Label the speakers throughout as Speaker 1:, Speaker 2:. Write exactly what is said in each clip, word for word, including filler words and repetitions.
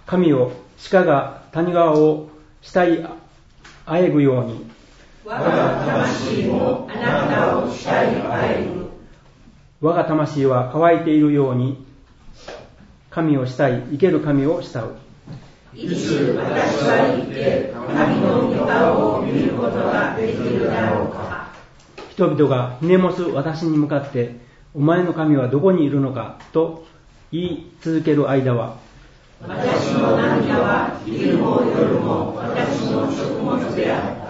Speaker 1: 神を鹿が谷川を慕いあえぐように、
Speaker 2: 我が魂もあなたを慕いあえぐ。
Speaker 1: 我が魂は乾いているように、神を慕い生ける神を慕う。
Speaker 2: いつ私は生きて神の御顔を見ることができるだろうか。
Speaker 1: 人々がひねもす私に向かって、お前の神はどこにいるのかと言い続ける間は、
Speaker 2: 私の涙は昼も夜も私の食物であった。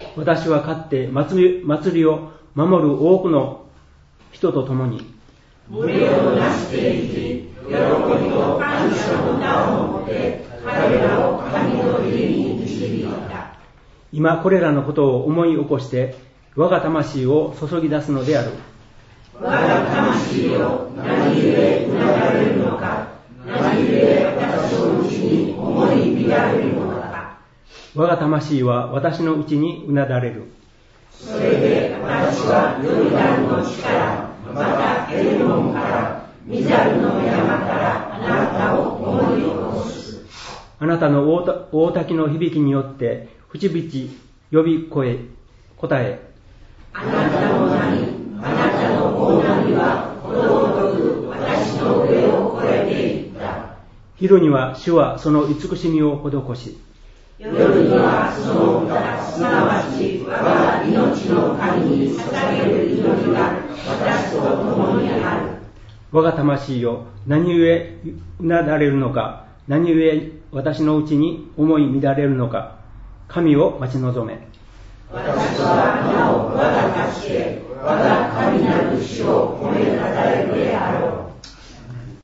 Speaker 1: 私はかって祭り、祭りを守る多くの人と共に、
Speaker 2: 群れをなしていき、喜びと感謝の歌を持って彼らを神の家に導いた。
Speaker 1: 今これらのことを思い起こして我が魂を注ぎ出すのである。
Speaker 2: 我が魂よ、何故うなだれるのか。何故私のうちに思い乱れるのか。
Speaker 1: 我が魂は私のうちにうなだれる。
Speaker 2: それで私はヨルダンの地から、またエルモンから、ミザルの山からあなたを思い起こす。
Speaker 1: あなたの大, 大滝の響きによって淵々呼び声答え、
Speaker 2: あなたの波、あなたの大波はことごとく私の上を越えていった。
Speaker 1: 昼には主はその慈しみを施し、
Speaker 2: 夜にはその歌、すなわち我が命の神に捧げる祈りが私と共にある。
Speaker 1: 我が魂よ、何故うなだれるのか。何故私のうちに思い乱れるのか。神を待ち望め。
Speaker 2: 私はなお我が立ちで我が神なる主を褒めたたえるであろう。